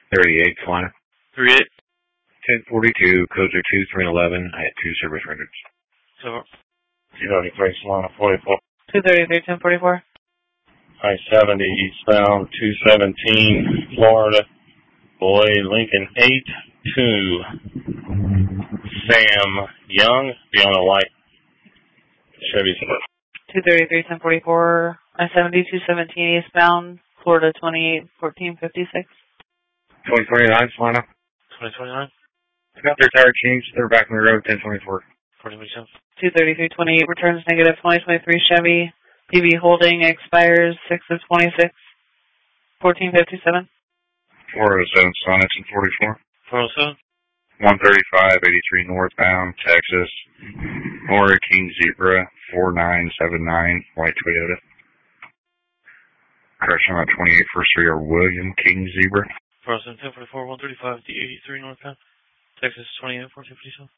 38, Solana. 38. 1042, codes are 2, 3, and 11. I had 2 service records. So, 293, Solana 44. 233, 1044. I-70 eastbound, 217, Florida. Boy, Lincoln 82. Sam Young, be on a white Chevy. 233, 1044. I-70, 217 eastbound, Florida 28, 1456. 2029, Solana. 2029. Got their tire changed. They're back on the road, 1024. 4027. 233, 28 returns negative. 2023 Chevy. PB holding expires 6 of 26. 1457. 407, Solana, 1044. 407. 135, 83 northbound, Texas. Nora King Zebra, 4979, white Toyota. Crash on that 28 first three are William King Zebra. 407, 1044, 135, D83 northbound, Texas 28, 1457.